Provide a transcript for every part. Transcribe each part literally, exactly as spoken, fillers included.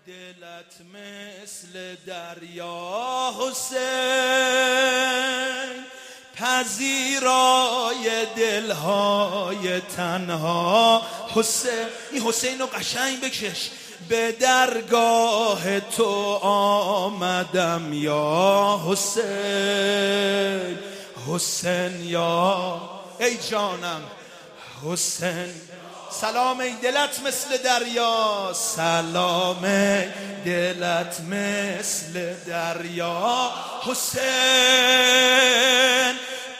دلت مثل دریا حسین، پذیرای دلهای تنها حسین. این حسین رو قشنگ بکش. به درگاه تو آمدم یا حسین، حسین یا ای جانم حسین. سلام ای دلت مثل دریا، سلام ای دلت مثل دریا حسین،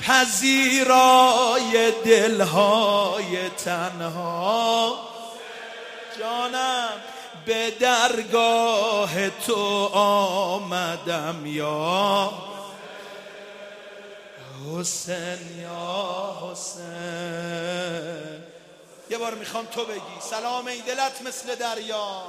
پذیرای دلهای تنها جانم. به درگاه تو آمدم یا حسین یا حسین. یه بار میخوام تو بگی سلام ای دلت مثل دریا،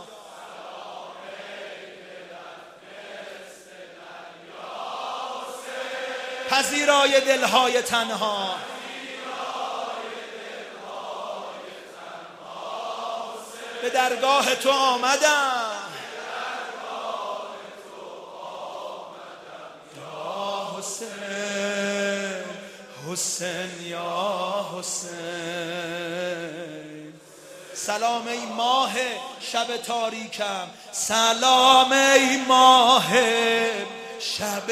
پذیرای دلهای تنها. به درگاه تو آمدم یا حسین، حسین یا حسین. سلام ای ماه شب تاریکم، سلام ای ماه شب،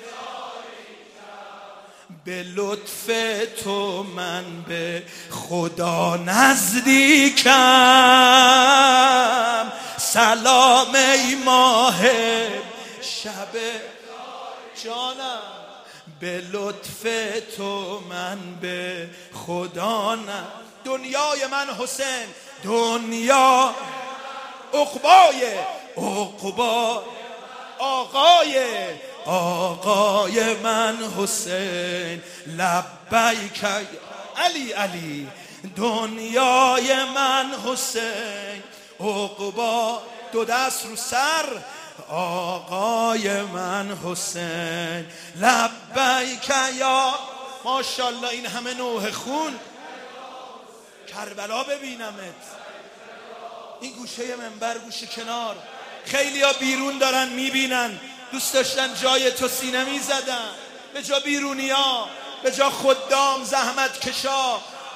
به لطف تو من به خدا نزدیکم. سلام ای ماه شب جانم، به لطف تو من به خدا نه. دنیای من حسین، دنیا عقبای عقبا، آقای آقای من حسین، لبیک علی علی. دنیای من حسین عقبا، دو دست رو سر، آقای من حسین، لبیک یا. ماشاءالله این همه نوح خون، کربلا ببینمت. این گوشه منبر گوشه کنار، خیلی ها بیرون دارن میبینن، دوست داشتن جای تو سینه میزدن، به جا بیرونی ها، به جا خدام زحمت کشا.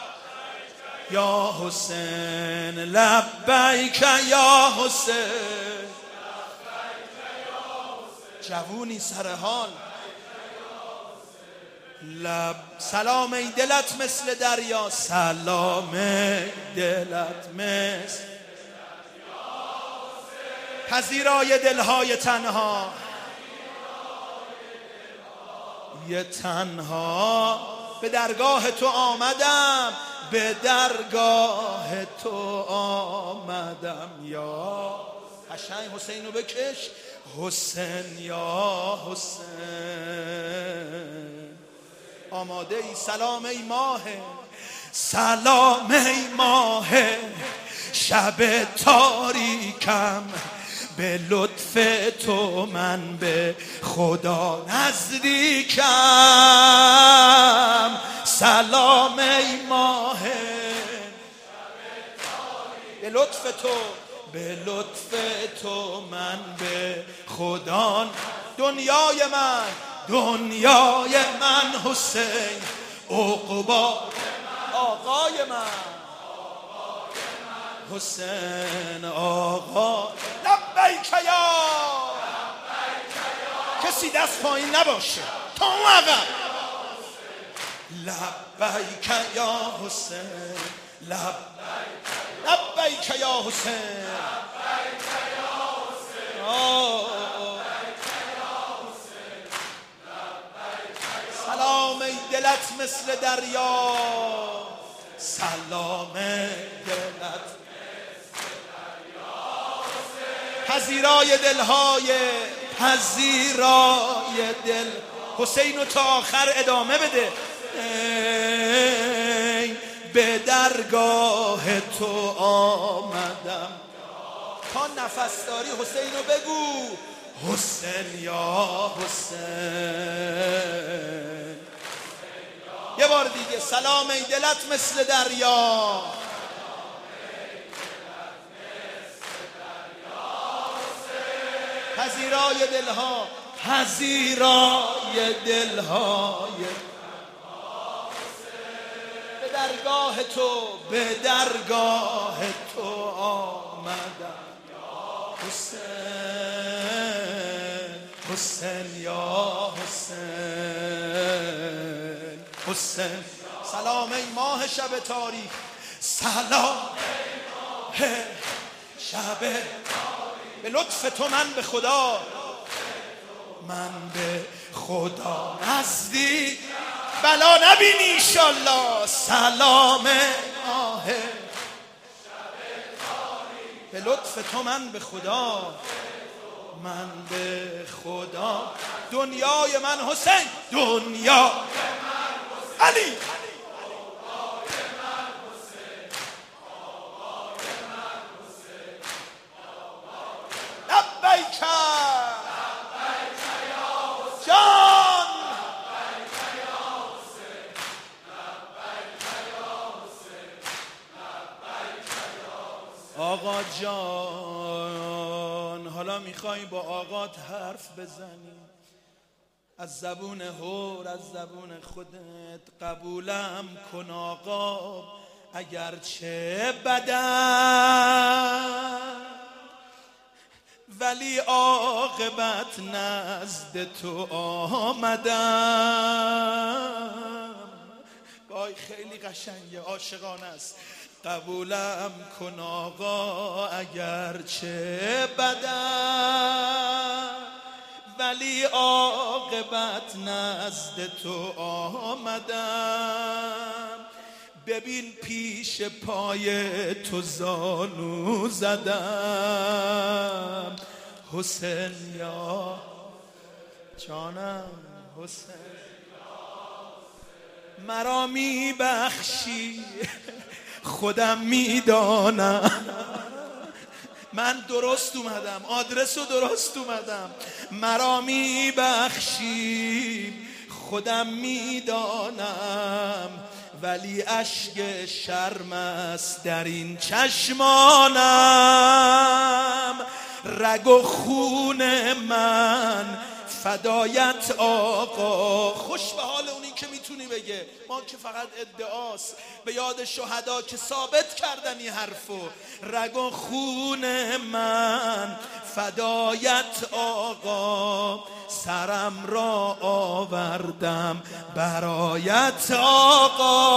یا حسین لبیک یا حسین، جوونی سر حال. لب سلام ای دلت مثل دریا، سلام ای دلت مثل پذیرای دلهای تنها، یه تنها. به درگاه تو آمدم، به درگاه تو آمدم یا قشنگ. حسین رو بکش، حسین یا حسین. آماده ای؟ سلام ای ماه، سلام ای ماه شب تاریکم، به لطف تو من به خدا نزدیکم. سلام ای ماه به لطف تو، به لطف تو من به خدا. دنیای من، دنیای من حسین عقبا، آقای من حسین آقا. لبیک یا، کسی دست پایین نباشه تا اون عقب. لبیک یا حسین، لبیک یا حسین، سلام ای دلت مثل دریا، سلام ای دلت پذیرای دلهای، پذیرای دل. حسین رو تا آخر ادامه بده. ای به درگاه تو آمدم. تا نفس داری حسین رو بگو، حسین یا حسین. یه بار دیگه سلام ای دلت مثل دریا، پذیرای دلها، پذیرای دلهای به درگاه تو، به درگاه تو آمدم حسین، حسین یا حسین، حسین. سلام ای ماه شب تاریک، سلام ای شب به لطف تو من به خدا، من به خدا نزدیک بلا نبینی ایشالله. سلام ماه به لطف تو من به خدا، من به خدا. دنیای من حسین، دنیا علی، لبیک جان، آقا جان. حالا میخوای با آقات حرف بزنی، از زبون هور، از زبون خودت قبولم کن آقا، اگرچه بدم ولی عاقبت نزد تو آمدم. وای خیلی قشنگه، عاشقانه است. قبولم کن آقا اگرچه بدم ولی عاقبت نزد تو آمدم. ببین پیش پای تو زانو زدم حسین یا جانم، حسین مرا میبخشی خودم میدانم، من درست اومدم، آدرس رو درست اومدم، مرا میبخشی خودم میدانم، ولی اشک شرم است در این چشمانم. رگ و خون من فدایت آقا. خوش به حال اونی که میتونی بگه، ما که فقط ادعاست. به یاد شهدا که ثابت کردن این حرفو. رگ و خون من فدایت آقا، سرم را آوردم برایت آقا،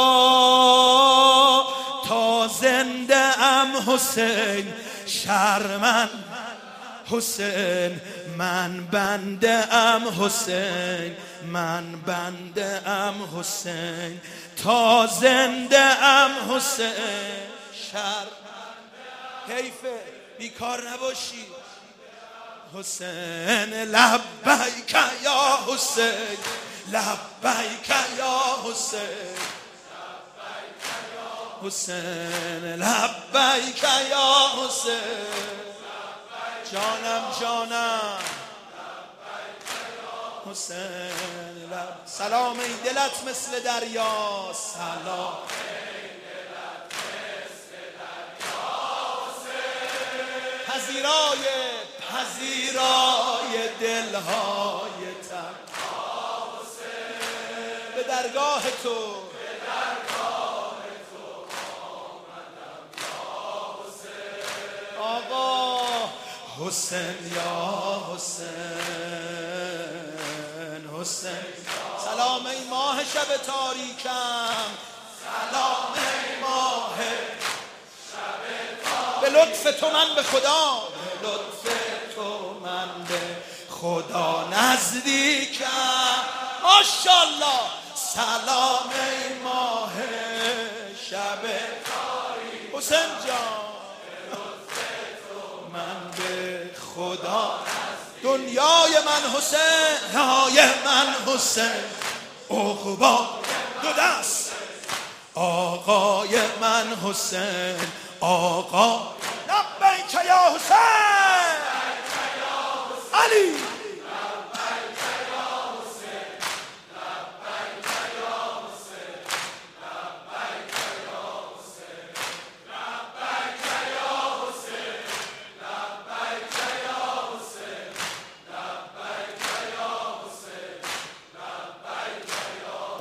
تا زنده ام حسین شرمن حسین، من بنده ام حسین، من بنده ام حسین، تا زنده ام حسین شرمنده. حیفه بیکار نباشی حسین. لبیک یا حسین، لبیک یا حسین، حسین لبیک یا حسین، جانم جانم حسین لب. سلام ای دلت مثل دریا، سلام ای دلت مثل دریا حسین، پذیرای پذیرای دلهای تنها حسین، به درگاه تو به درگاه تو آمدم یا حسین. آقا حسین یا حسین، حسین. سلام ای ماه شب تاریکم، سلام ای ماه شب تاریکم، به لطف تو من به خدا، به لطف تو من به خدا نزدیکم. ماشاءالله. سلام ای ماه شب تاریک حسین جان، من به خدا. دنیای من حسین، های من حسین، عقبا دو دست آقای من حسین، آقا لبیک یا حسین علی.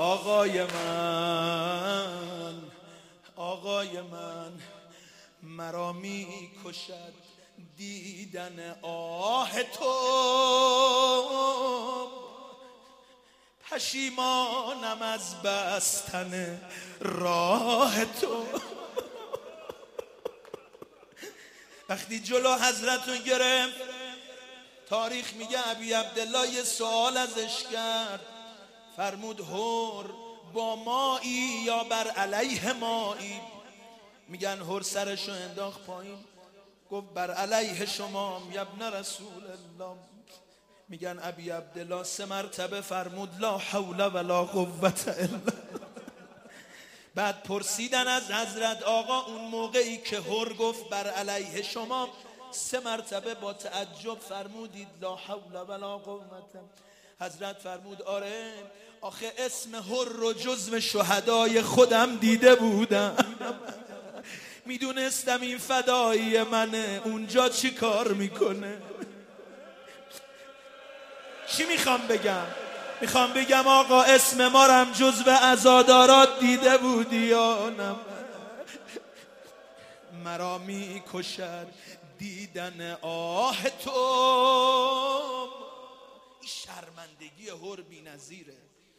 آقای من، آقای من، مرا می کشد دیدن آه تو، پشیمانم از بستن راه تو. وقتی جلو حضرتو گرفت، تاریخ میگه ابی عبدالله یه سوال ازش کرد، فرمود هور با مایی یا بر علیه مایی؟ میگن هور سرشو انداخت پایین، گفت بر علیه شمام یبن رسول الله. میگن ابی عبدالله سه مرتبه فرمود لا حول ولا قوة الا. بعد پرسیدن از حضرت آقا اون موقعی که هور گفت بر علیه شما، سه مرتبه با تعجب فرمودید لا حول ولا قوة. حضرت فرمود آره، آخه اسم هور رو جزو شهدای خودم دیده بودم، میدونستم این فدایی منه، اونجا چی کار میکنه. چی میخوام بگم؟ میخوام بگم آقا اسم ما رم جزو عزادارات دیده بودی یا نه؟ مرا میکشد دیدن آه تو. این شرمندگی هور بی نظیره.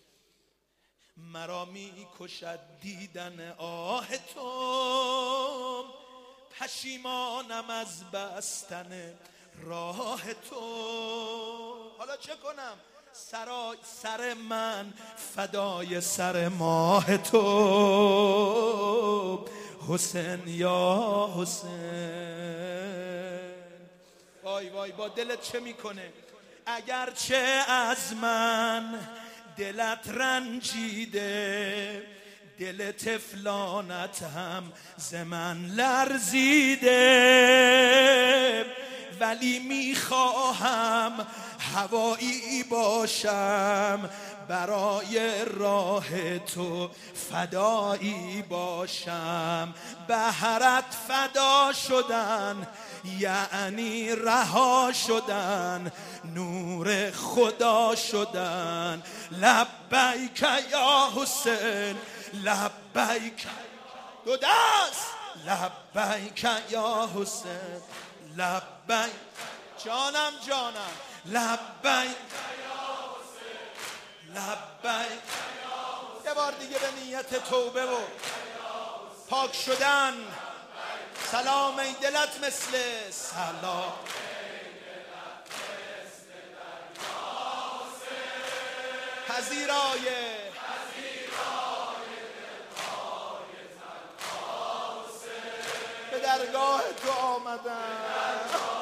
مرا میکشد دیدن آه تو، پشیمانم از بستن راه تو. حالا چه کنم؟ سرای سر من فدای سر ماه تو، حسین یا حسین. وای وای با دلت چه میکنه؟ اگرچه از من دلت رنجیده، دل طفلانت هم ز من لرزیده، ولی میخواهم هوایی باشم، برای راه تو فدایی باشم. بهرت فدا شدن یعنی رها شدن، نور خدا شدن. لبیک یا حسین، لبیک، دو دست، لبیک یا حسین، لبیک جانم جانم، لبیک لبیک. یه بار دیگه به نیت توبه و پاک شدن. سلام ای دلت مثل سلام، پذیرای به درگاه تو آمدم.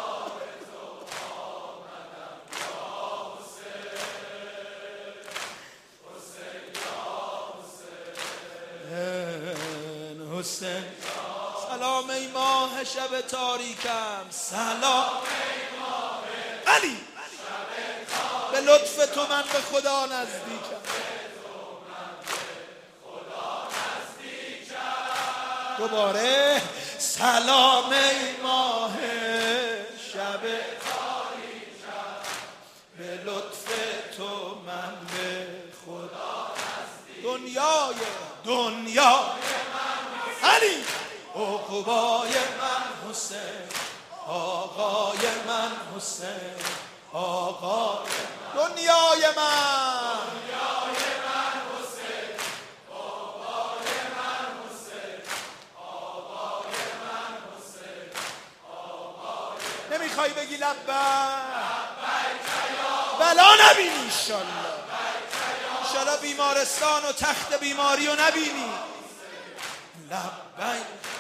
حسین سلام ای ماه شب تاریکم، سلام ای ماه علی، به لطف تو من به خدا نزدیکم. دوباره سلام ای ماه شب تاریکم، به لطف تو من به خدا نزدیکم. دنیای دنیای علی، عقبای من حسین، آقای من حسین، آقای دنیای من، دنیای من حسین، عقبای من حسین، آقای من حسین، آقای. نمیخوای بگی لبیک؟ بلا نبینی انشالله، انشالله بیمارستان و تخت بیماری رو نبینی. لبیک